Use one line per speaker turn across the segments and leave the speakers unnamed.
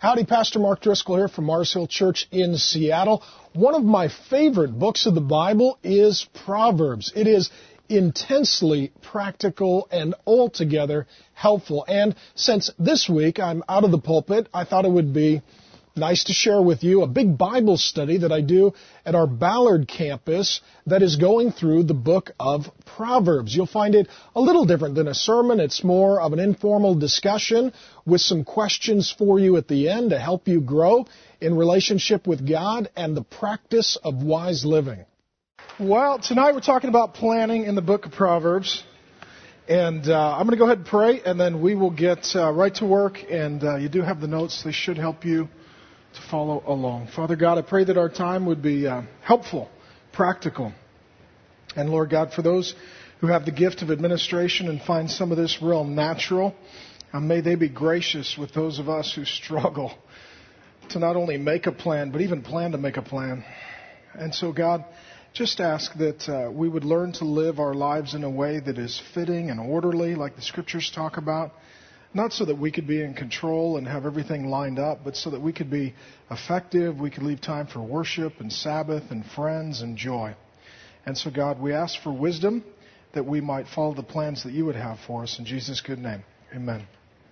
Howdy, Pastor Mark Driscoll here from Mars Hill Church in Seattle. One of my favorite books of the Bible is Proverbs. It is intensely practical and altogether helpful. And since this week I'm out of the pulpit, I thought it would be nice to share with you a big Bible study that I do at our Ballard campus that is going through the book of Proverbs. You'll find it a little different than a sermon. It's more of an informal discussion with some questions for you at the end to help you grow in relationship with God and the practice of wise living.
Well, tonight we're talking about planning in the book of Proverbs. And I'm going to go ahead and pray, and then we will get right to work. And you do have the notes. They should help you to follow along. Father God, I pray that our time would be helpful, practical. And Lord God, for those who have the gift of administration and find some of this real natural, may they be gracious with those of us who struggle to not only make a plan, but even plan to make a plan. And so God, just ask that we would learn to live our lives in a way that is fitting and orderly, like the Scriptures talk about. Not so that we could be in control and have everything lined up, but so that we could be effective, we could leave time for worship and Sabbath and friends and joy. And so, God, we ask for wisdom that we might follow the plans that you would have for us. In Jesus' good name, amen.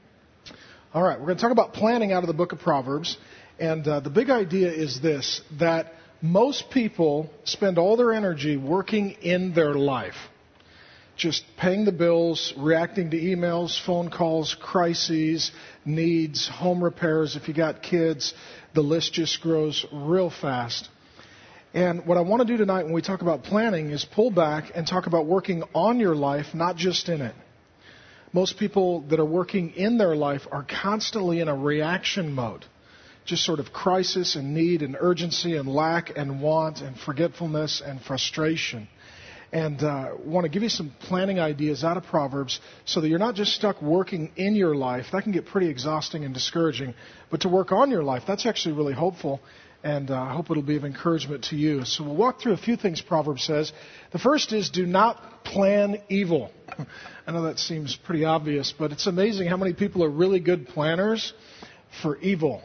All right, we're going to talk about planning out of the book of Proverbs. And the big idea is this, that most people spend all their energy working in their life. Just paying the bills, reacting to emails, phone calls, crises, needs, home repairs. If you got kids, the list just grows real fast. And what I want to do tonight when we talk about planning is pull back and talk about working on your life, not just in it. Most people that are working in their life are constantly in a reaction mode. Just sort of crisis and need and urgency and lack and want and forgetfulness and frustration. And want to give you some planning ideas out of Proverbs so that you're not just stuck working in your life. That can get pretty exhausting and discouraging. But to work on your life, that's actually really hopeful. And I hope it'll be of encouragement to you. So we'll walk through a few things Proverbs says. The first is do not plan evil. I know that seems pretty obvious, but it's amazing how many people are really good planners for evil.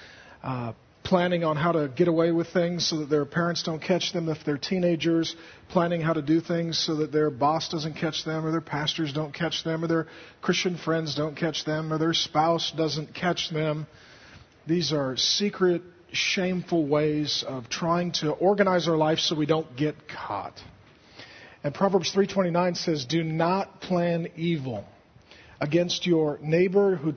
Planning on how to get away with things so that their parents don't catch them if they're teenagers, planning how to do things so that their boss doesn't catch them, or their pastors don't catch them, or their Christian friends don't catch them, or their spouse doesn't catch them. These are secret, shameful ways of trying to organize our life so we don't get caught. And Proverbs 3:29 says, do not plan evil against your neighbor who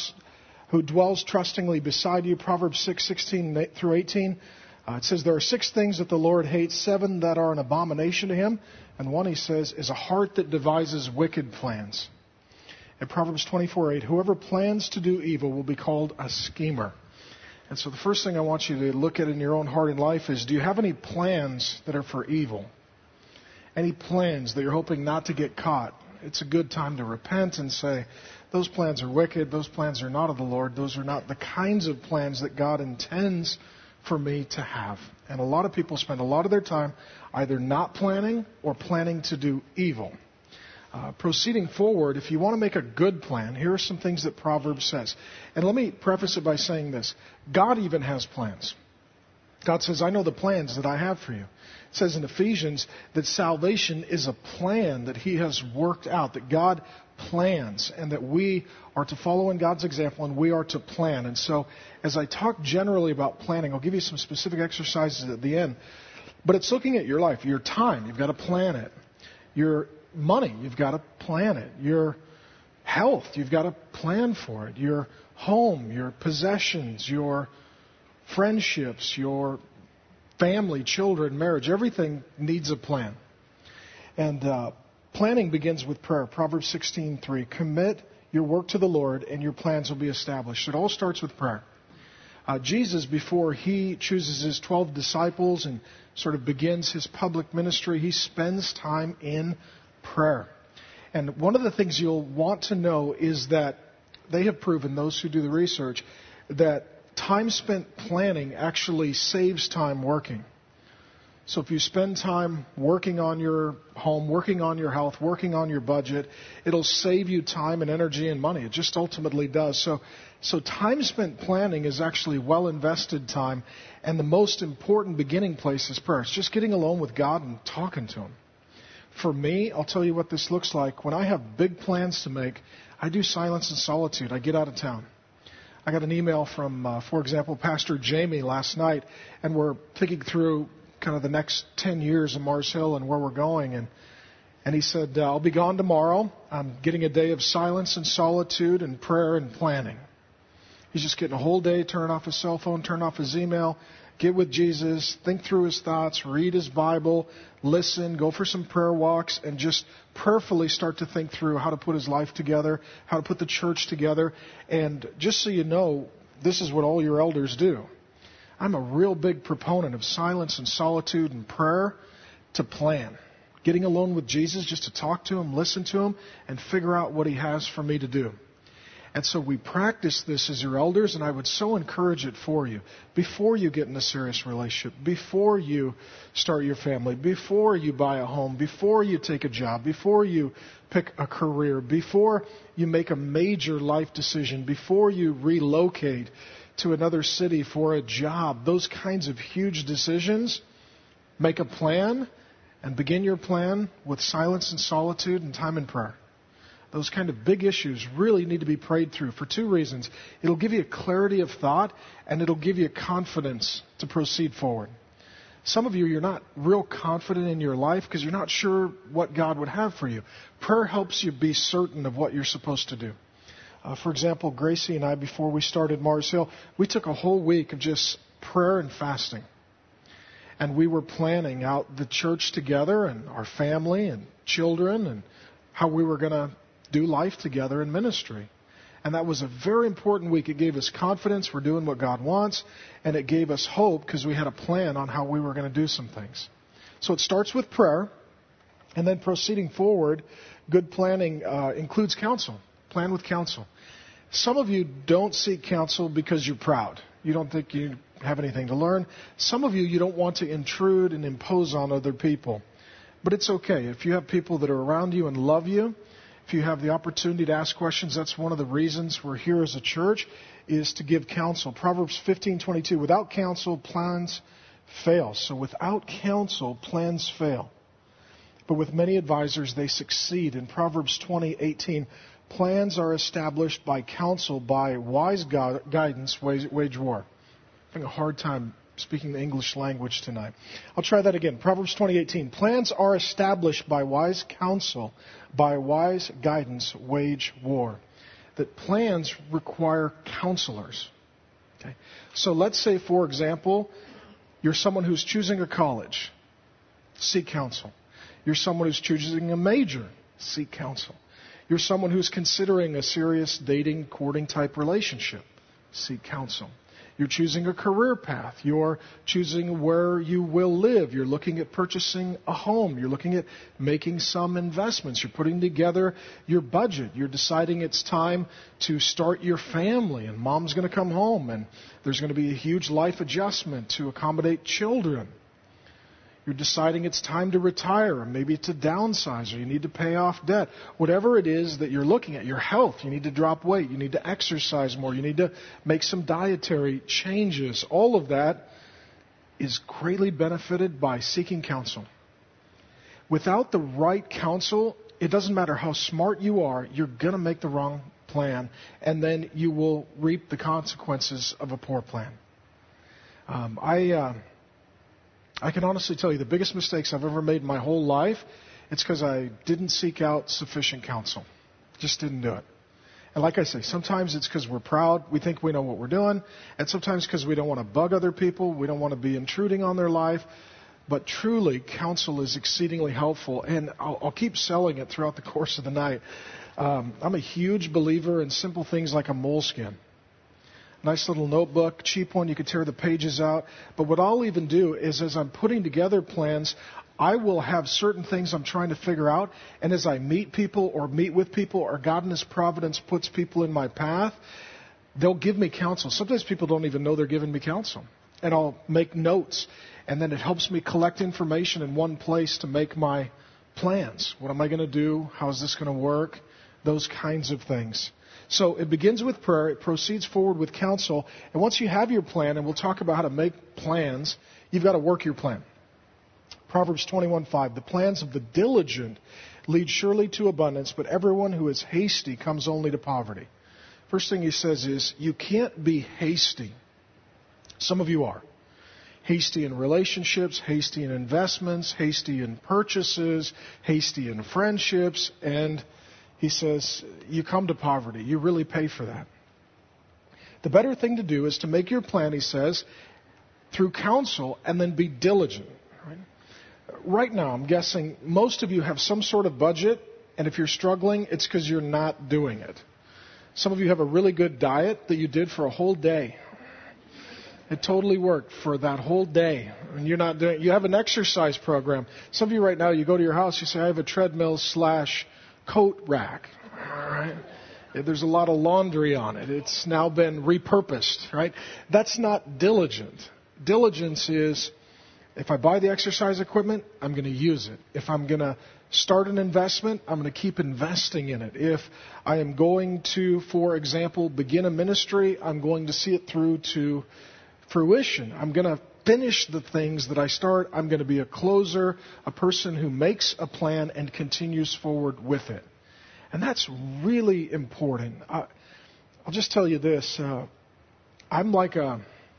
dwells trustingly beside you. Proverbs 6:16 through 18. It says there are 6 things that the Lord hates, 7 that are an abomination to him, and one, he says, is a heart that devises wicked plans. And Proverbs 24:8, whoever plans to do evil will be called a schemer. And so the first thing I want you to look at in your own heart and life is, do you have any plans that are for evil? Any plans that you're hoping not to get caught? It's a good time to repent and say, those plans are wicked. Those plans are not of the Lord. Those are not the kinds of plans that God intends for me to have. And a lot of people spend a lot of their time either not planning or planning to do evil. Proceeding forward, if you want to make a good plan, here are some things that Proverbs says. And let me preface it by saying this. God even has plans. God says, I know the plans that I have for you. It says in Ephesians that salvation is a plan that He has worked out, that God plans, and that we are to follow in God's example, and we are to plan. And so, as I talk generally about planning, I'll give you some specific exercises at the end. But it's looking at your life, your time, you've got to plan it. Your money, you've got to plan it. Your health, you've got to plan for it. Your home, your possessions, your friendships, your family, children, marriage, everything needs a plan. And planning begins with prayer. Proverbs 16:3. Commit your work to the Lord and your plans will be established. It all starts with prayer. Jesus, before He chooses His 12 disciples and sort of begins His public ministry, He spends time in prayer. And one of the things you'll want to know is that they have proven, those who do the research, that time spent planning actually saves time working. So if you spend time working on your home, working on your health, working on your budget, it'll save you time and energy and money. It just ultimately does. So So time spent planning is actually well invested time, and the most important beginning place is prayer. It's just getting alone with God and talking to Him. For me, I'll tell you what this looks like. When I have big plans to make, I do silence and solitude. I get out of town. I got an email from, for example, Pastor Jamie last night, and we're thinking through kind of the next 10 years of Mars Hill and where we're going. And he said, I'll be gone tomorrow. I'm getting a day of silence and solitude and prayer and planning. He's just getting a whole day, turn off his cell phone, turn off his email, get with Jesus, think through his thoughts, read his Bible, listen, go for some prayer walks, and just prayerfully start to think through how to put his life together, how to put the church together. And just so you know, this is what all your elders do. I'm a real big proponent of silence and solitude and prayer to plan. Getting alone with Jesus just to talk to him, listen to him, and figure out what he has for me to do. And so we practice this as your elders, and I would so encourage it for you. Before you get in a serious relationship, before you start your family, before you buy a home, before you take a job, before you pick a career, before you make a major life decision, before you relocate to another city for a job, those kinds of huge decisions, make a plan and begin your plan with silence and solitude and time in prayer. Those kind of big issues really need to be prayed through for two reasons. It'll give you a clarity of thought, and it'll give you confidence to proceed forward. Some of you, you're not real confident in your life because you're not sure what God would have for you. Prayer helps you be certain of what you're supposed to do. For example, Gracie and I, before we started Mars Hill, we took a whole week of just prayer and fasting. And we were planning out the church together and our family and children and how we were going to do life together in ministry. And that was a very important week. It gave us confidence we're doing what God wants, and it gave us hope because we had a plan on how we were going to do some things. So it starts with prayer, and then proceeding forward, good planning includes counsel. Plan with counsel. Some of you don't seek counsel because you're proud. You don't think you have anything to learn. Some of you don't want to intrude and impose on other people. But it's okay. If you have people that are around you and love you, if you have the opportunity to ask questions, that's one of the reasons we're here as a church, is to give counsel. Proverbs 15:22, without counsel, plans fail. So without counsel, plans fail. But with many advisors, they succeed. In Proverbs 20:18, plans are established by counsel, by wise guidance, wage war. I'm having a hard time speaking the English language tonight. I'll try that again. Proverbs 20:18. Plans are established by wise counsel, by wise guidance, wage war. That plans require counselors. Okay? So let's say, for example, you're someone who's choosing a college. Seek counsel. You're someone who's choosing a major. Seek counsel. You're someone who's considering a serious dating, courting type relationship. Seek counsel. You're choosing a career path. You're choosing where you will live. You're looking at purchasing a home. You're looking at making some investments. You're putting together your budget. You're deciding it's time to start your family, and mom's going to come home, and there's going to be a huge life adjustment to accommodate children. You're deciding it's time to retire, or maybe to downsize, or you need to pay off debt. Whatever it is that you're looking at, your health, you need to drop weight, you need to exercise more, you need to make some dietary changes. All of that is greatly benefited by seeking counsel. Without the right counsel, it doesn't matter how smart you are, you're going to make the wrong plan, and then you will reap the consequences of a poor plan. I can honestly tell you the biggest mistakes I've ever made in my whole life, it's because I didn't seek out sufficient counsel. Just didn't do it. And like I say, sometimes it's because we're proud. We think we know what we're doing. And sometimes because we don't want to bug other people. We don't want to be intruding on their life. But truly, counsel is exceedingly helpful. And I'll keep selling it throughout the course of the night. I'm a huge believer in simple things like a moleskin. Nice little notebook, cheap one, you could tear the pages out. But what I'll even do is, as I'm putting together plans, I will have certain things I'm trying to figure out. And as I meet people or meet with people, or God in His providence puts people in my path, they'll give me counsel. Sometimes people don't even know they're giving me counsel. And I'll make notes. And then it helps me collect information in one place to make my plans. What am I going to do? How is this going to work? Those kinds of things. So it begins with prayer. It proceeds forward with counsel. And once you have your plan, and we'll talk about how to make plans, you've got to work your plan. Proverbs 21:5, the plans of the diligent lead surely to abundance, but everyone who is hasty comes only to poverty. First thing he says is, you can't be hasty. Some of you are. Hasty in relationships, hasty in investments, hasty in purchases, hasty in friendships, and he says, you come to poverty. You really pay for that. The better thing to do is to make your plan, he says, through counsel, and then be diligent. Right now, I'm guessing most of you have some sort of budget, and if you're struggling, it's because you're not doing it. Some of you have a really good diet that you did for a whole day. It totally worked for that whole day. And you're not doing. You have an exercise program. Some of you right now, you go to your house, you say, I have a treadmill / coat rack. All right? There's a lot of laundry on it. It's now been repurposed, right? That's not diligent. Diligence is, if I buy the exercise equipment, I'm going to use it. If I'm going to start an investment, I'm going to keep investing in it. If I am going to, for example, begin a ministry, I'm going to see it through to fruition. I'm going to finish the things that I start. I'm going to be a closer, a person who makes a plan and continues forward with it. And that's really important. I'll just tell you this. I'm like a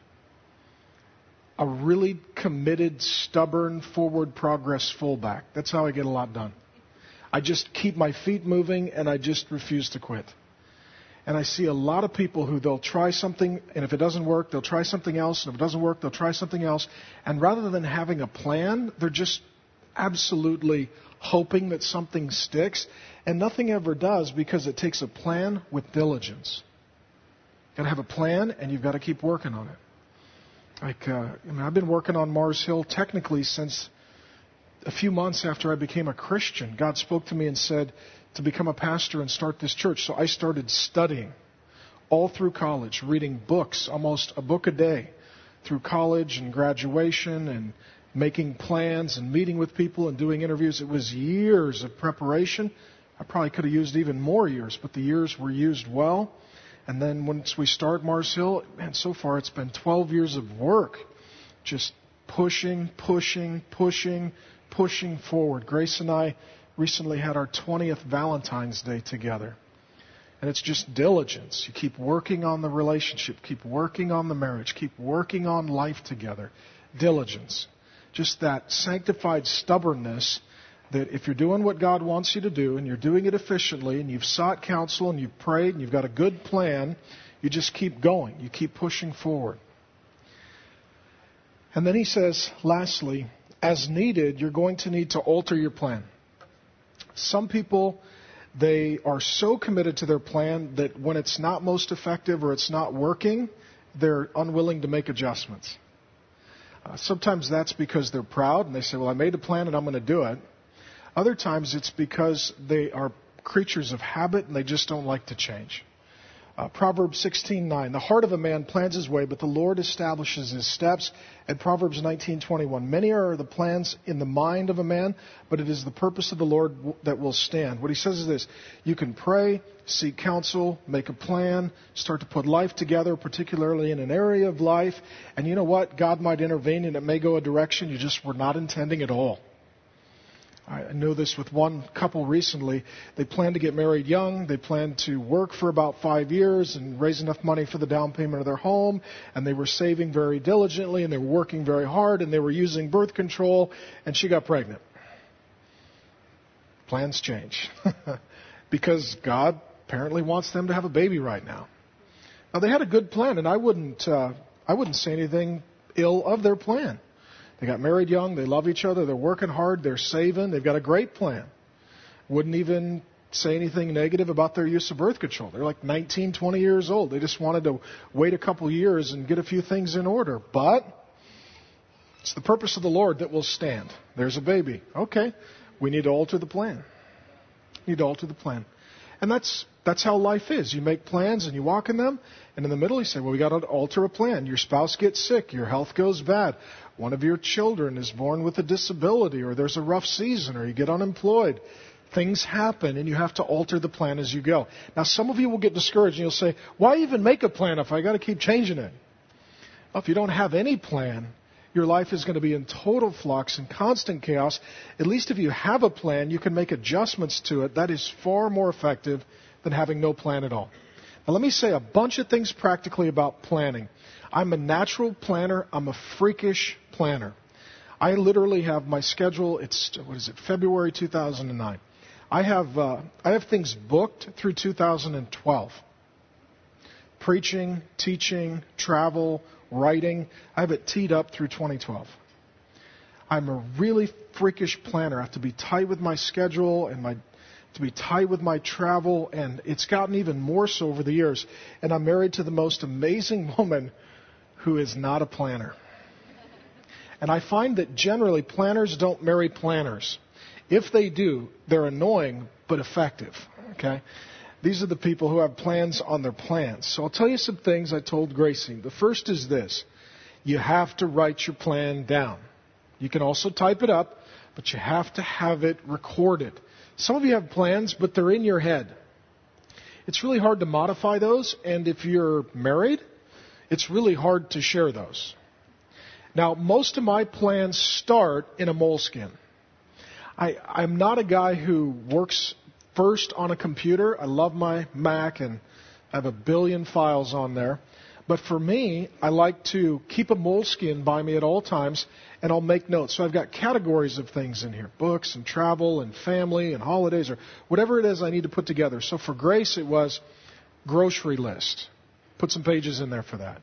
really committed, stubborn, forward progress fullback. That's how I get a lot done. I just keep my feet moving and I just refuse to quit. And I see a lot of people who they'll try something, and if it doesn't work, they'll try something else, and if it doesn't work, they'll try something else. And rather than having a plan, they're just absolutely hoping that something sticks. And nothing ever does, because it takes a plan with diligence. You've got to have a plan, and you've got to keep working on it. I've been working on Mars Hill technically since a few months after I became a Christian. God spoke to me and said to become a pastor and start this church. So I started studying all through college, reading books, almost a book a day, through college and graduation, and making plans and meeting with people and doing interviews. It was years of preparation. I probably could have used even more years, but the years were used well. And then once we start Mars Hill, man, so far it's been 12 years of work. Just pushing forward. Grace and I recently had our 20th Valentine's Day together. And it's just diligence. You keep working on the relationship, keep working on the marriage, keep working on life together. Diligence. Just that sanctified stubbornness that if you're doing what God wants you to do and you're doing it efficiently and you've sought counsel and you've prayed and you've got a good plan, you just keep going. You keep pushing forward. And then he says, lastly, as needed, you're going to need to alter your plan. Some people, they are so committed to their plan that when it's not most effective or it's not working, they're unwilling to make adjustments. Sometimes that's because they're proud and they say, well, I made a plan and I'm going to do it. Other times it's because they are creatures of habit and they just don't like to change. Proverbs 16:9, the heart of a man plans his way, but the Lord establishes his steps. And Proverbs 19:21, many are the plans in the mind of a man, but it is the purpose of the Lord that will stand. What he says is this: you can pray, seek counsel, make a plan, start to put life together, particularly in an area of life. And you know what? God might intervene and it may go a direction you just were not intending at all. I know this with one couple recently. They planned to get married young. They planned to work for about 5 years and raise enough money for the down payment of their home. And they were saving very diligently and they were working very hard and they were using birth control. And she got pregnant. Plans change. Because God apparently wants them to have a baby right now. Now they had a good plan, and I wouldn't say anything ill of their plan. They got married young. They love each other. They're working hard. They're saving. They've got a great plan. Wouldn't even say anything negative about their use of birth control. They're like 19, 20 years old. They just wanted to wait a couple years and get a few things in order. But it's the purpose of the Lord that will stand. There's a baby. Okay. We need to alter the plan. Need to alter the plan. And that's how life is. You make plans and you walk in them. And in the middle you say, well, we got to alter a plan. Your spouse gets sick. Your health goes bad. One of your children is born with a disability, or there's a rough season, or you get unemployed. Things happen, and you have to alter the plan as you go. Now, some of you will get discouraged, and you'll say, why even make a plan if I got to keep changing it? Well, if you don't have any plan, your life is going to be in total flux and constant chaos. At least if you have a plan, you can make adjustments to it. That is far more effective than having no plan at all. Now, let me say a bunch of things practically about planning. I'm a natural planner. I'm a freakish planner. I literally have my schedule. It's, February 2009. I have things booked through 2012. Preaching, teaching, travel, writing. I have it teed up through 2012. I'm a really freakish planner. I have to be tight with my schedule and to be tight with my travel, and it's gotten even more so over the years. And I'm married to the most amazing woman who is not a planner. And I find that generally planners don't marry planners. If they do, they're annoying but effective. Okay? These are the people who have plans on their plans. So I'll tell you some things I told Gracie. The first is this. You have to write your plan down. You can also type it up, but you have to have it recorded. Some of you have plans, but they're in your head. It's really hard to modify those, and if you're married, it's really hard to share those. Now, most of my plans start in a moleskin. I'm not a guy who works first on a computer. I love my Mac, and I have 1 billion files on there. But for me, I like to keep a moleskin by me at all times, and I'll make notes. So I've got categories of things in here, books and travel and family and holidays or whatever it is I need to put together. So for Grace, it was grocery list. Put some pages in there for that.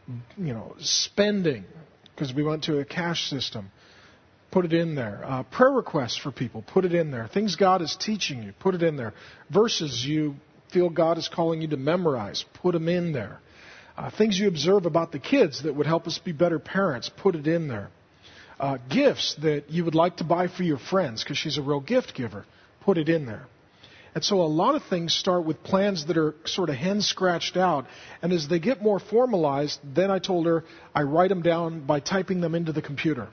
Spending, because we went to a cash system. Put it in there. Prayer requests for people. Put it in there. Things God is teaching you. Put it in there. Verses you feel God is calling you to memorize. Put them in there. Things you observe about the kids that would help us be better parents. Put it in there. Gifts that you would like to buy for your friends because she's a real gift giver. Put it in there. And so a lot of things start with plans that are sort of hen-scratched out. And as they get more formalized, then I told her I write them down by typing them into the computer.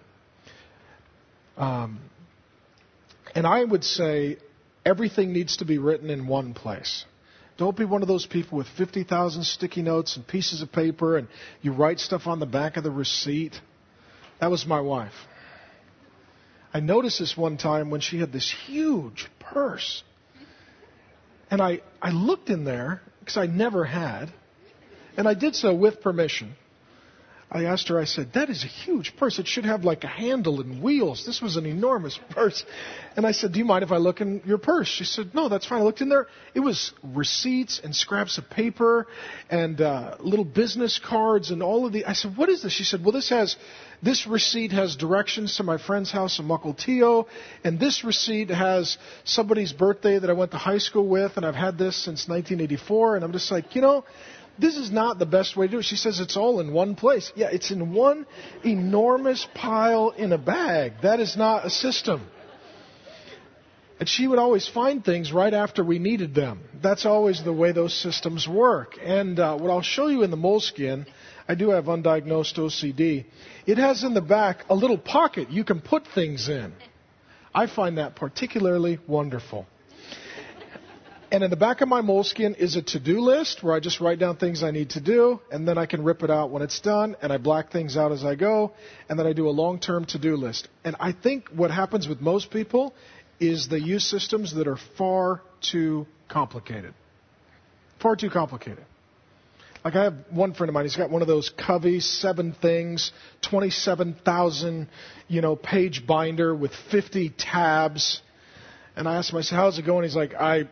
And I would say everything needs to be written in one place. Don't be one of those people with 50,000 sticky notes and pieces of paper and you write stuff on the back of the receipt. That was my wife. I noticed this one time when she had this huge purse. And I looked in there, because I never had, and I did so with permission. I asked her, I said, that is a huge purse. It should have like a handle and wheels. This was an enormous purse. And I said, do you mind if I look in your purse? She said, no, that's fine. I looked in there. It was receipts and scraps of paper and little business cards and all of the... I said, what is this? She said, well, this receipt has directions to my friend's house in Mukilteo, and this receipt has somebody's birthday that I went to high school with, and I've had this since 1984. And I'm just like, this is not the best way to do it. She says it's all in one place. Yeah, it's in one enormous pile in a bag. That is not a system. And she would always find things right after we needed them. That's always the way those systems work. And what I'll show you in the moleskin, I do have undiagnosed OCD. It has in the back a little pocket you can put things in. I find that particularly wonderful. And in the back of my moleskin is a to-do list where I just write down things I need to do, and then I can rip it out when it's done, and I black things out as I go, and then I do a long-term to-do list. And I think what happens with most people is they use systems that are far too complicated. Far too complicated. Like I have one friend of mine, he's got one of those Covey 7 things, 27,000, page binder with 50 tabs. And I asked him, I said, how's it going? He's like, I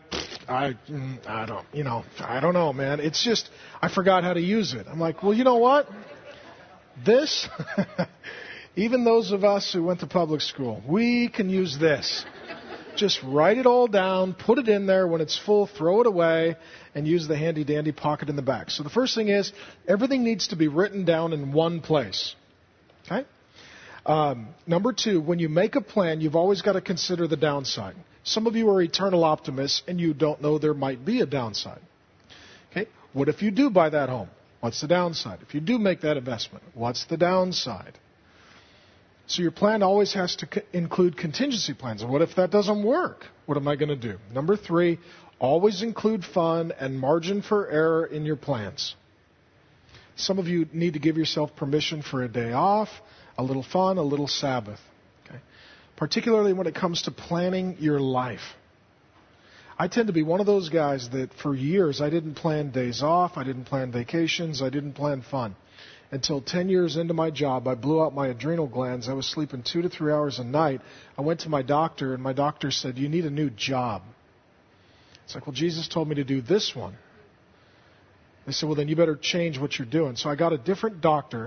don't know, man. It's just, I forgot how to use it. I'm like, well, you know what? This, even those of us who went to public school, we can use this. Just write it all down, put it in there. When it's full, throw it away, and use the handy-dandy pocket in the back. So the first thing is, everything needs to be written down in one place. Okay? Number 2, when you make a plan, you've always got to consider the downside. Some of you are eternal optimists, and you don't know there might be a downside. Okay? What if you do buy that home? What's the downside? If you do make that investment, what's the downside? So your plan always has to include contingency plans. And what if that doesn't work? What am I going to do? Number 3, always include fun and margin for error in your plans. Some of you need to give yourself permission for a day off, a little fun, a little Sabbath. Okay? Particularly when it comes to planning your life. I tend to be one of those guys that for years I didn't plan days off, I didn't plan vacations, I didn't plan fun. Until 10 years into my job, I blew out my adrenal glands. I was sleeping 2 to 3 hours a night. I went to my doctor, and my doctor said, "You need a new job." It's like, well, Jesus told me to do this one. They said, well, then you better change what you're doing. So I got a different doctor.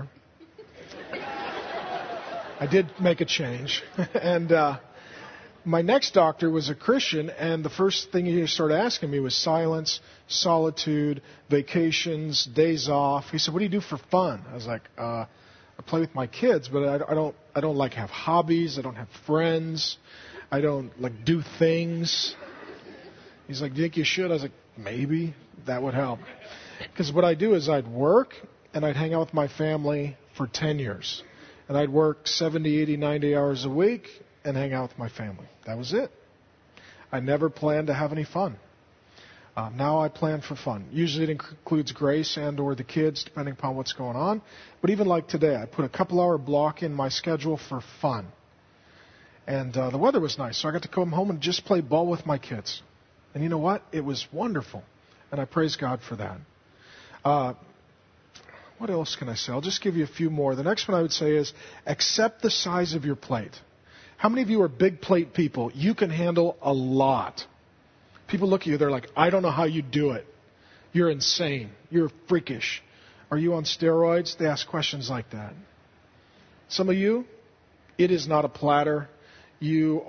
I did make a change. And my next doctor was a Christian, and the first thing he started asking me was silence, solitude, vacations, days off. He said, "What do you do for fun?" I was like, "I play with my kids, but I don't like have hobbies. I don't have friends. I don't like do things." He's like, "Do you think you should?" I was like, "Maybe that would help." Because what I do is I'd work and I'd hang out with my family for 10 years, and I'd work 70, 80, 90 hours a week and hang out with my family. That was it. I never planned to have any fun. Now I plan for fun. Usually it includes Grace and or the kids, depending upon what's going on. But even like today, I put a couple-hour block in my schedule for fun. And the weather was nice, so I got to come home and just play ball with my kids. And you know what? It was wonderful. And I praise God for that. What else can I say? I'll just give you a few more. The next one I would say is accept the size of your plate. How many of you are big plate people? You can handle a lot. People look at you, they're like, "I don't know how you do it. You're insane. You're freakish. Are you on steroids?" They ask questions like that. Some of you, it is not a platter. You're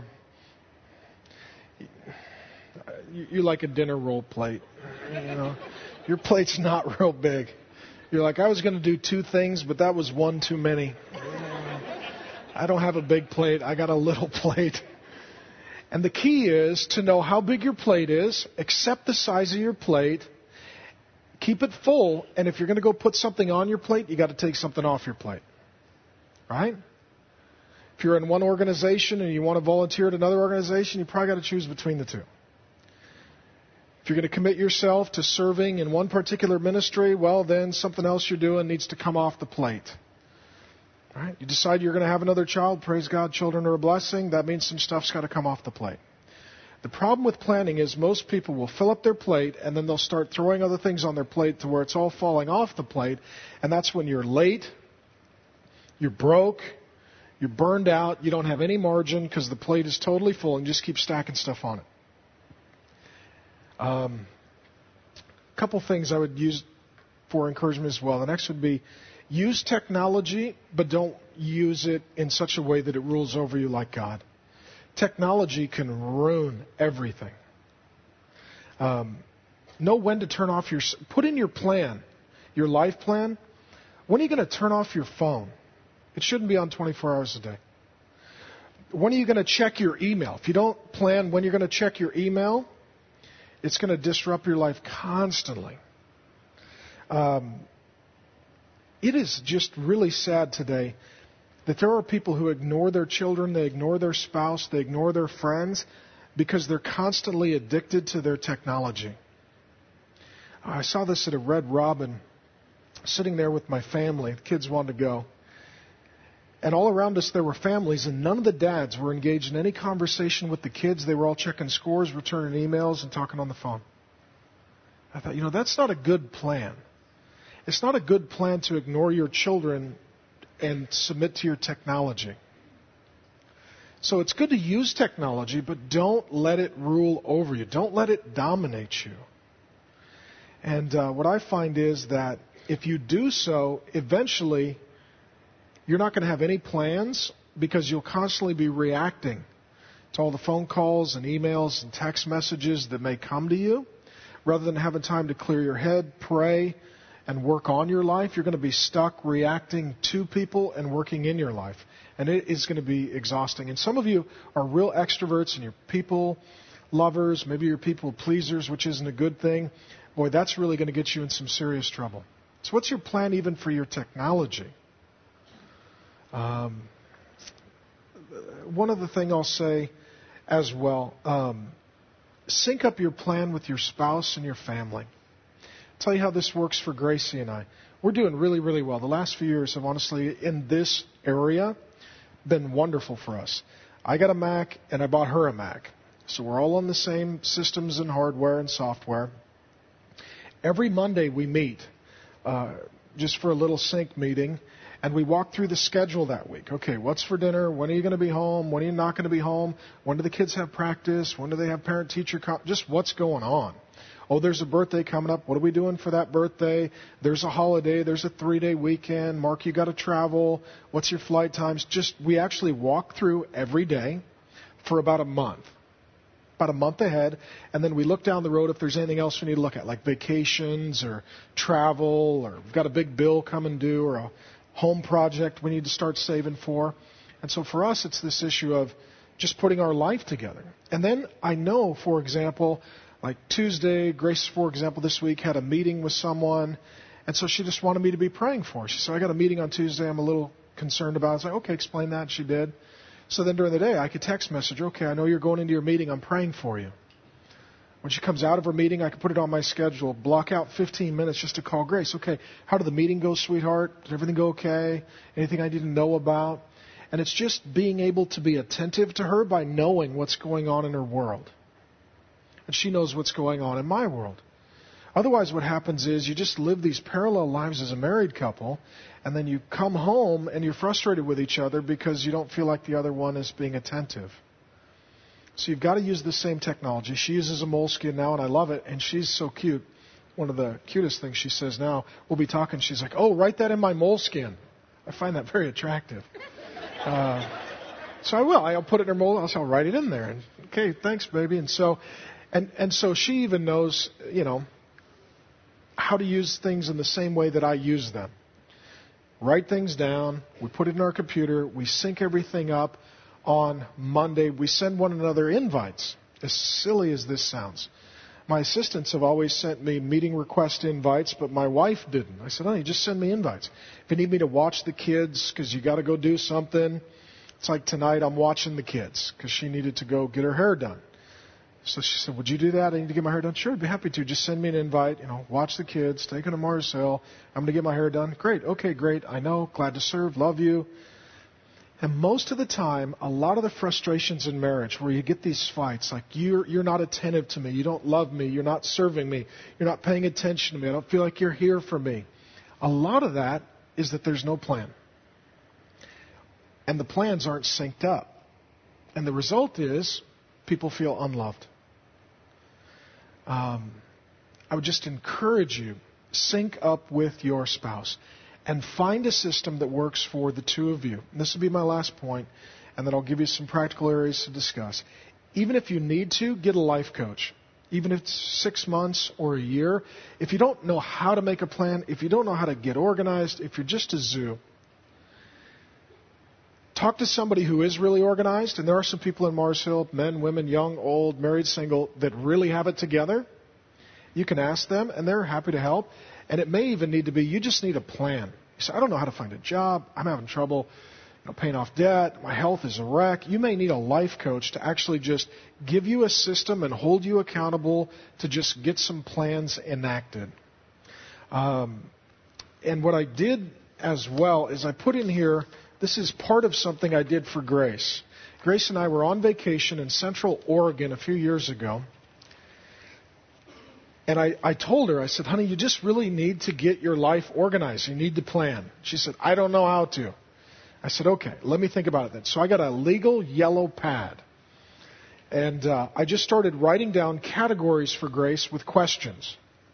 like a dinner roll plate. You know, your plate's not real big. You're like, "I was going to do 2 things, but that was 1 too many. I don't have a big plate. I got a little plate." And the key is to know how big your plate is, accept the size of your plate, keep it full, and if you're going to go put something on your plate, you got to take something off your plate. Right? If you're in one organization and you want to volunteer at another organization, you probably got to choose between the two. If you're going to commit yourself to serving in one particular ministry, well, then something else you're doing needs to come off the plate. Right? You decide you're going to have another child. Praise God, children are a blessing. That means some stuff's got to come off the plate. The problem with planning is most people will fill up their plate and then they'll start throwing other things on their plate to where it's all falling off the plate. And that's when you're late, you're broke, you're burned out, you don't have any margin because the plate is totally full and you just keep stacking stuff on it. A couple things I would use for encouragement as well. The next would be use technology, but don't use it in such a way that it rules over you like God. Technology can ruin everything. Know when to turn off put in your plan, your life plan. When are you going to turn off your phone? It shouldn't be on 24 hours a day. When are you going to check your email? If you don't plan when you're going to check your email, it's going to disrupt your life constantly. It is just really sad today that there are people who ignore their children, they ignore their spouse, they ignore their friends because they're constantly addicted to their technology. I saw this at a Red Robin, sitting there with my family. The kids wanted to go. And all around us there were families, and none of the dads were engaged in any conversation with the kids. They were all checking scores, returning emails, and talking on the phone. I thought, that's not a good plan. It's not a good plan to ignore your children and submit to your technology. So it's good to use technology, but don't let it rule over you. Don't let it dominate you. And what I find is that if you do so, eventually you're not going to have any plans because you'll constantly be reacting to all the phone calls and emails and text messages that may come to you. Rather than having time to clear your head, pray, and work on your life, you're going to be stuck reacting to people and working in your life. And it is going to be exhausting. And some of you are real extroverts and you're people lovers. Maybe you're people pleasers, which isn't a good thing. Boy, that's really going to get you in some serious trouble. So what's your plan even for your technology? one other thing I'll say as well, sync up your plan with your spouse and your family. I'll tell you how this works for Gracie and I. We're doing really, really well. The last few years have honestly, in this area, been wonderful for us. I got a Mac and I bought her a Mac. So we're all on the same systems and hardware and software. Every Monday we meet just for a little sync meeting, and we walk through the schedule that week. Okay, what's for dinner? When are you going to be home? When are you not going to be home? When do the kids have practice? When do they have parent-teacher just what's going on? Oh, there's a birthday coming up. What are we doing for that birthday? There's a holiday. There's a 3-day weekend. Mark, you got to travel. What's your flight times? We actually walk through every day for about a month ahead, and then we look down the road if there's anything else we need to look at, like vacations or travel, or we've got a big bill coming due, or a home project we need to start saving for. And so for us, it's this issue of just putting our life together. And then I know, for example, like Tuesday, Grace, for example, this week had a meeting with someone, and so she just wanted me to be praying for her. She said, I got a meeting on Tuesday I'm a little concerned about. I was like, okay, explain that. And she did. So then during the day, I could text message, okay, I know you're going into your meeting. I'm praying for you. When she comes out of her meeting, I can put it on my schedule, block out 15 minutes just to call Grace. Okay, how did the meeting go, sweetheart? Did everything go okay? Anything I didn't know about? And it's just being able to be attentive to her by knowing what's going on in her world. And she knows what's going on in my world. Otherwise, what happens is you just live these parallel lives as a married couple, and then you come home and you're frustrated with each other because you don't feel like the other one is being attentive. So you've got to use the same technology. She uses a Moleskine now, and I love it, and she's so cute. One of the cutest things she says now, we'll be talking, she's like, oh, write that in my Moleskine. I find that very attractive. So I will. I'll put it in her Moleskine. I'll write it in there. And, okay, thanks, baby. And so she even knows, how to use things in the same way that I use them. Write things down. We put it in our computer. We sync everything up. On Monday, we send one another invites. As silly as this sounds. My assistants have always sent me meeting request invites, but my wife didn't. I said, honey, just send me invites. If you need me to watch the kids because you got to go do something, it's like tonight I'm watching the kids because she needed to go get her hair done. So she said, would you do that? I need to get my hair done. Sure, I'd be happy to. Just send me an invite. Watch the kids. Take them to Mars Hill. I'm going to get my hair done. Great. Okay, great. I know. Glad to serve. Love you. And most of the time, a lot of the frustrations in marriage where you get these fights, like you're not attentive to me. You don't love me. You're not serving me. You're not paying attention to me. I don't feel like you're here for me. A lot of that is that there's no plan. And the plans aren't synced up. And the result is people feel unloved. I would just encourage you, sync up with your spouse and find a system that works for the two of you. And this will be my last point, and then I'll give you some practical areas to discuss. Even if you need to, get a life coach. Even if it's 6 months or a year. If you don't know how to make a plan, if you don't know how to get organized, if you're just a zoo, talk to somebody who is really organized, and there are some people in Mars Hill, men, women, young, old, married, single, that really have it together. You can ask them, and they're happy to help. And it may even need to be, you just need a plan. You say, I don't know how to find a job. I'm having trouble paying off debt. My health is a wreck. You may need a life coach to actually just give you a system and hold you accountable to just get some plans enacted. And what I did as well is I put in here, this is part of something I did for Grace. Grace and I were on vacation in Central Oregon a few years ago. And I told her, I said, honey, you just really need to get your life organized. You need to plan. She said, I don't know how to. I said, okay, let me think about it then. So I got a legal yellow pad. And I just started writing down categories for Grace with questions.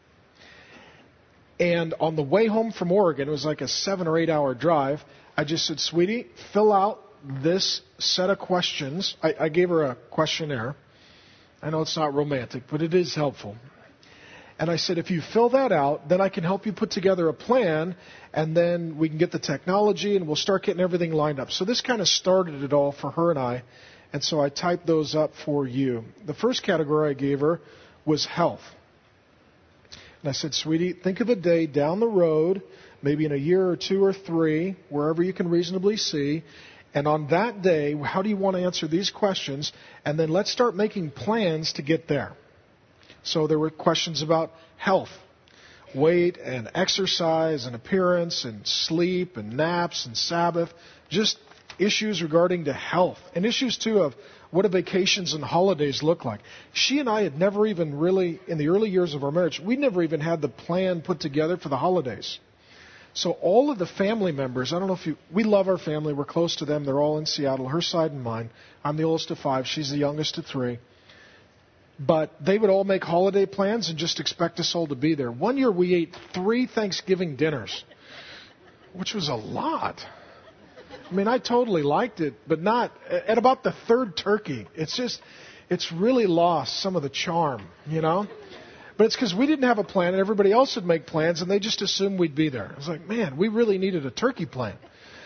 And on the way home from Oregon, it was like a 7 or 8 hour drive, I just said, sweetie, fill out this set of questions. I gave her a questionnaire. I know it's not romantic, but it is helpful. And I said, if you fill that out, then I can help you put together a plan, and then we can get the technology, and we'll start getting everything lined up. So this kind of started it all for her and I, and so I typed those up for you. The first category I gave her was health. And I said, sweetie, think of a day down the road, maybe in a year or 2 or 3, wherever you can reasonably see, And on that day, how do you want to answer these questions? And then let's start making plans to get there. So there were questions about health, weight and exercise and appearance and sleep and naps and Sabbath, just issues regarding to health, and issues too of what do vacations and holidays look like. She and I had never even really, in the early years of our marriage, we never even had the plan put together for the holidays. So all of the family members, I don't know if we love our family, we're close to them, they're all in Seattle, her side and mine. I'm the oldest of 5, she's the youngest of 3. But they would all make holiday plans and just expect us all to be there. One year we ate 3 Thanksgiving dinners, which was a lot. I mean, I totally liked it, but not at about the 3rd turkey. It's really lost some of the charm, you know? But it's because we didn't have a plan and everybody else would make plans and they just assumed we'd be there. I was like, man, we really needed a turkey plan.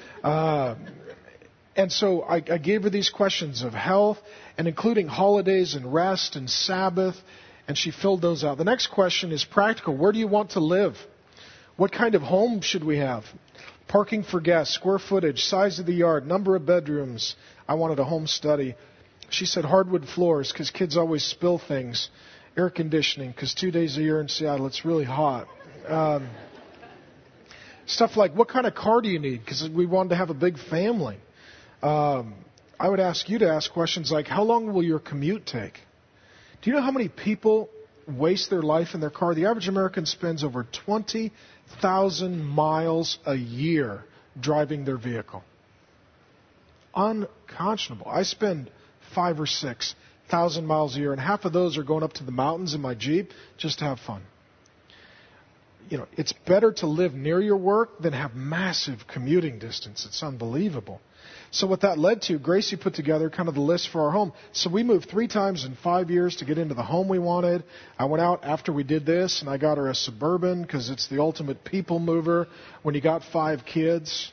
And so I gave her these questions of health and including holidays and rest and Sabbath, and she filled those out. The next question is practical. Where do you want to live? What kind of home should we have? Parking for guests, square footage, size of the yard, number of bedrooms. I wanted a home study. She said hardwood floors because kids always spill things. Air conditioning because 2 days a year in Seattle it's really hot. Stuff like what kind of car do you need because we wanted to have a big family. I would ask you to ask questions like how long will your commute take? Do you know how many people waste their life in their car? The average American spends over 20,000 miles a year driving their vehicle. Unconscionable. I spend 5,000 or 6,000 miles a year, and half of those are going up to the mountains in my Jeep just to have fun. You know, it's better to live near your work than have massive commuting distance. It's unbelievable. So what that led to, Gracie put together kind of the list for our home. So we moved 3 times in 5 years to get into the home we wanted. I went out after we did this, and I got her a Suburban because it's the ultimate people mover when you got 5 kids.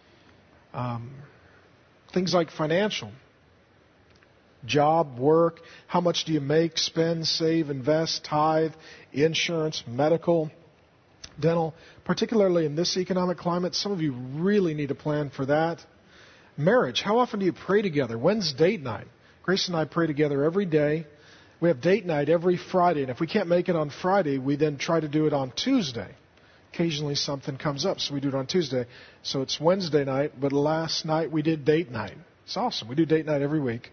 Things like financial. Job, work, how much do you make, spend, save, invest, tithe, insurance, medical, dental. Particularly in this economic climate, some of you really need a plan for that. Marriage, how often do you pray together? When's date night? Grace and I pray together every day. We have date night every Friday, and if we can't make it on Friday, we then try to do it on Tuesday. Occasionally something comes up, so we do it on Tuesday. So it's Wednesday night, but last night we did date night. It's awesome. We do date night every week.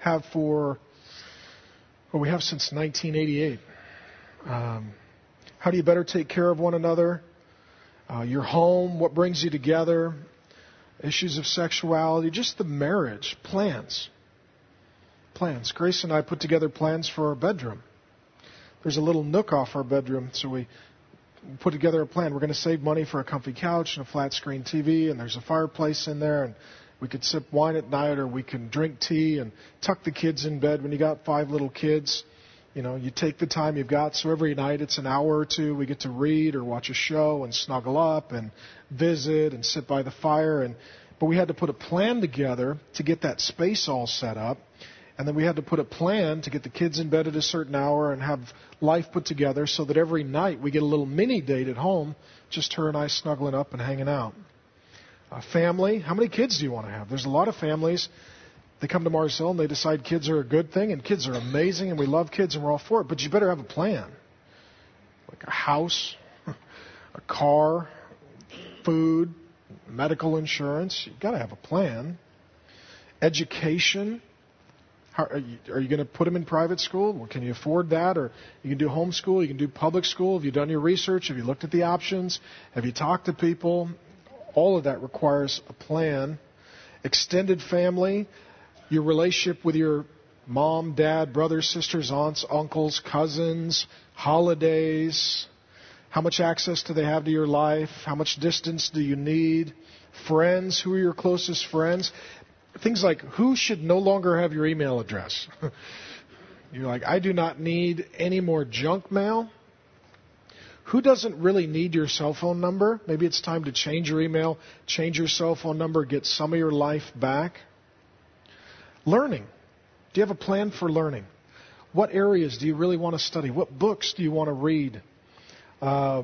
We have since 1988. How do you better take care of one another? Your home, what brings you together? Issues of sexuality, just the marriage, plans. Grace and I put together plans for our bedroom. There's a little nook off our bedroom, so we put together a plan. We're going to save money for a comfy couch and a flat screen TV, and there's a fireplace in there, and we could sip wine at night, or we can drink tea and tuck the kids in bed. When you got 5 little kids, you know, you take the time you've got. So every night it's an hour or 2. We get to read or watch a show and snuggle up and visit and sit by the fire. But we had to put a plan together to get that space all set up. And then we had to put a plan to get the kids in bed at a certain hour and have life put together so that every night we get a little mini date at home, just her and I snuggling up and hanging out. Family, how many kids do you want to have? There's a lot of families, they come to Mars Hill and they decide kids are a good thing, and kids are amazing, and we love kids and we're all for it, but you better have a plan. Like a house, a car, food, medical insurance. You've got to have a plan. Education. Are you going to put them in private school? Well, can you afford that? Or you can do homeschool, you can do public school. Have you done your research? Have you looked at the options? Have you talked to people? All of that requires a plan. Extended family, your relationship with your mom, dad, brothers, sisters, aunts, uncles, cousins, holidays. How much access do they have to your life? How much distance do you need? Friends, who are your closest friends? Things like who should no longer have your email address? You're like, I do not need any more junk mail. Who doesn't really need your cell phone number? Maybe it's time to change your email, change your cell phone number, get some of your life back. Learning. Do you have a plan for learning? What areas do you really want to study? What books do you want to read?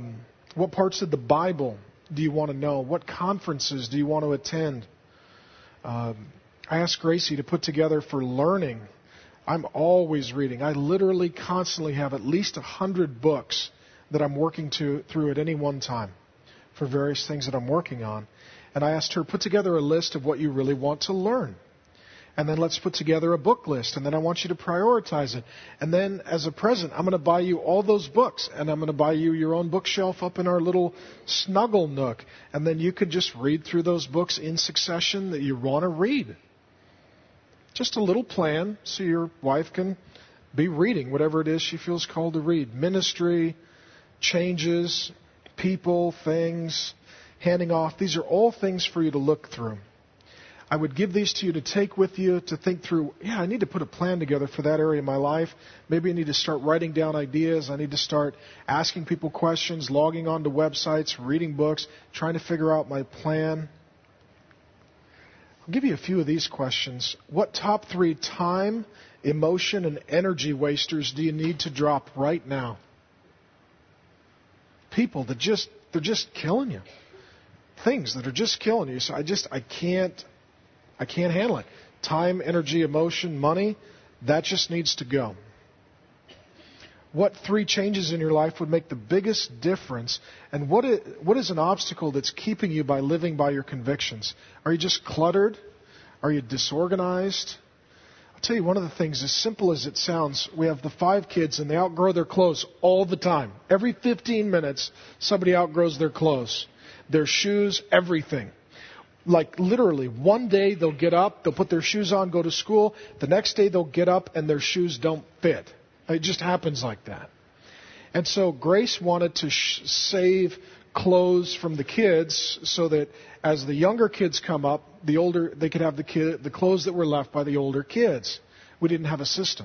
What parts of the Bible do you want to know? What conferences do you want to attend? I asked Gracie to put together for learning. I'm always reading. I literally constantly have at least 100 books that I'm working through at any one time for various things that I'm working on. And I asked her, put together a list of what you really want to learn. And then let's put together a book list. And then I want you to prioritize it. And then as a present, I'm going to buy you all those books. And I'm going to buy you your own bookshelf up in our little snuggle nook. And then you could just read through those books in succession that you want to read. Just a little plan so your wife can be reading whatever it is she feels called to read. Ministry, changes, people, things, handing off. These are all things for you to look through. I would give these to you to take with you to think through, I need to put a plan together for that area of my life. Maybe I need to start writing down ideas. I need to start asking people questions, logging onto websites, reading books, trying to figure out my plan. I'll give you a few of these questions. What top 3 time, emotion, and energy wasters do you need to drop right now? People that they're just killing you. Things that are just killing you. So I can't handle it. Time, energy, emotion, money, that just needs to go. What 3 changes in your life would make the biggest difference? And what is an obstacle that's keeping you by living by your convictions? Are you just cluttered? Are you disorganized? I'll tell you one of the things, as simple as it sounds, we have the 5 kids and they outgrow their clothes all the time. Every 15 minutes, somebody outgrows their clothes, their shoes, everything. Like literally, one day they'll get up, they'll put their shoes on, go to school. The next day they'll get up and their shoes don't fit. It just happens like that. And so Grace wanted to save clothes from the kids so that as the younger kids come up, they could have the clothes that were left by the older kids. We didn't have a system.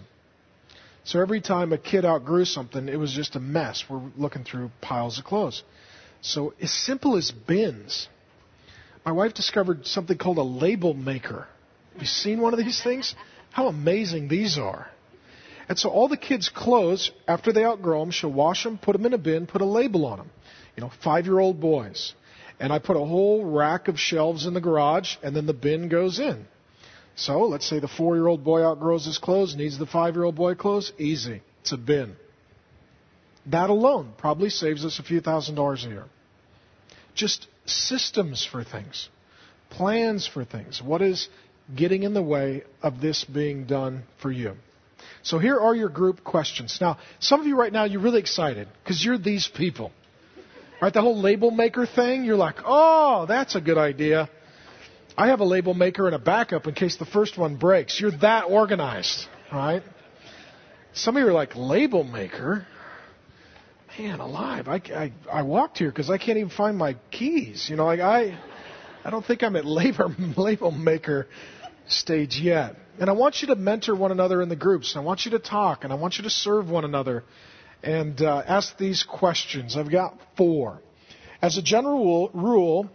So every time a kid outgrew something, it was just a mess. We're looking through piles of clothes. So as simple as bins. My wife discovered something called a label maker. Have you seen one of these things? How amazing these are. And so all the kids' clothes, after they outgrow them, she'll wash them, put them in a bin, put a label on them. 5-year-old boys. And I put a whole rack of shelves in the garage, and then the bin goes in. So let's say the 4-year-old boy outgrows his clothes, needs the 5-year-old boy clothes. Easy. It's a bin. That alone probably saves us a few $1,000s a year. Just systems for things, plans for things. What is getting in the way of this being done for you? So here are your group questions. Now, some of you right now, you're really excited because you're these people. Right? The whole label maker thing, you're like, oh, that's a good idea. I have a label maker and a backup in case the first one breaks. You're that organized, right? Some of you are like, label maker? Man, alive. I walked here because I can't even find my keys. I don't think I'm at label maker stage yet. And I want you to mentor one another in the groups. And I want you to talk. And I want you to serve one another. And ask these questions. I've got 4. As a general rule,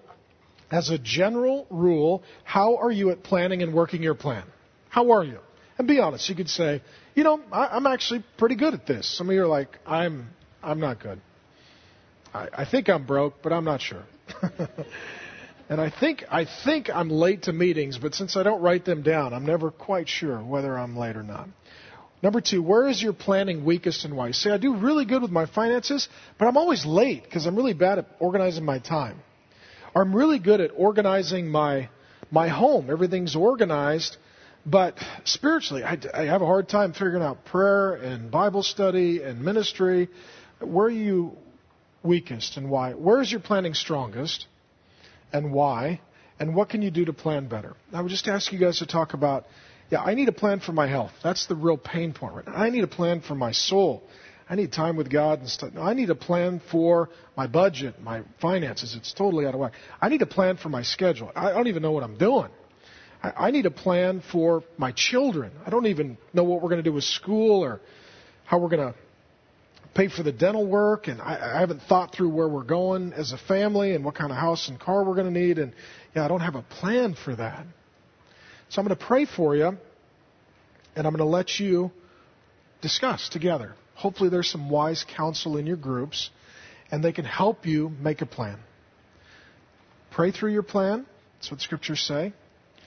how are you at planning and working your plan? How are you? And be honest. You could say, I'm actually pretty good at this. Some of you are like, I'm not good. I think I'm broke, but I'm not sure. And I think I'm late to meetings, but since I don't write them down, I'm never quite sure whether I'm late or not. Number 2, where is your planning weakest and why? Say, I do really good with my finances, but I'm always late because I'm really bad at organizing my time. Or I'm really good at organizing my home. Everything's organized, but spiritually, I have a hard time figuring out prayer and Bible study and ministry. Where are you weakest and why? Where is your planning strongest and why? And what can you do to plan better? I would just ask you guys to talk about, I need a plan for my health. That's the real pain point right now. I need a plan for my soul. I need time with God and stuff. I need a plan for my budget, my finances. It's totally out of whack. I need a plan for my schedule. I don't even know what I'm doing. I need a plan for my children. I don't even know what we're going to do with school or how we're going to pay for the dental work. And I haven't thought through where we're going as a family and what kind of house and car we're going to need. And I don't have a plan for that. So I'm going to pray for you, and I'm going to let you discuss together. Hopefully there's some wise counsel in your groups, and they can help you make a plan. Pray through your plan. That's what Scriptures say.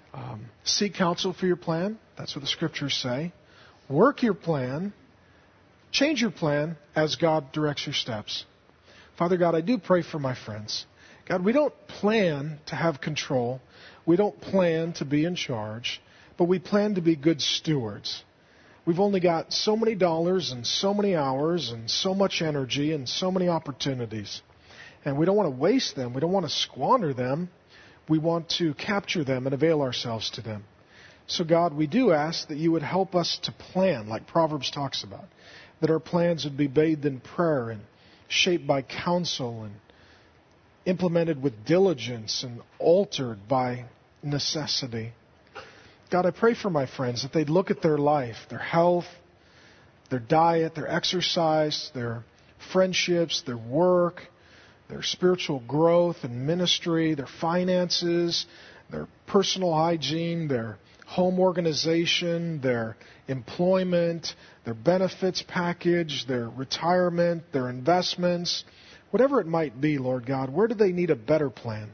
Seek counsel for your plan. That's what the Scriptures say. Work your plan. Change your plan as God directs your steps. Father God, I do pray for my friends. God, we don't plan to have control. We don't plan to be in charge. But we plan to be good stewards. We've only got so many dollars and so many hours and so much energy and so many opportunities. And we don't want to waste them. We don't want to squander them. We want to capture them and avail ourselves to them. So God, we do ask that you would help us to plan, like Proverbs talks about, that our plans would be bathed in prayer and shaped by counsel and implemented with diligence and altered by necessity. God, I pray for my friends that they'd look at their life, their health, their diet, their exercise, their friendships, their work, their spiritual growth and ministry, their finances, their personal hygiene, their home organization, their employment, their benefits package, their retirement, their investments, whatever it might be, Lord God, where do they need a better plan?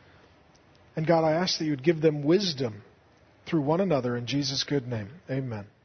And God, I ask that you would give them wisdom through one another in Jesus' good name. Amen.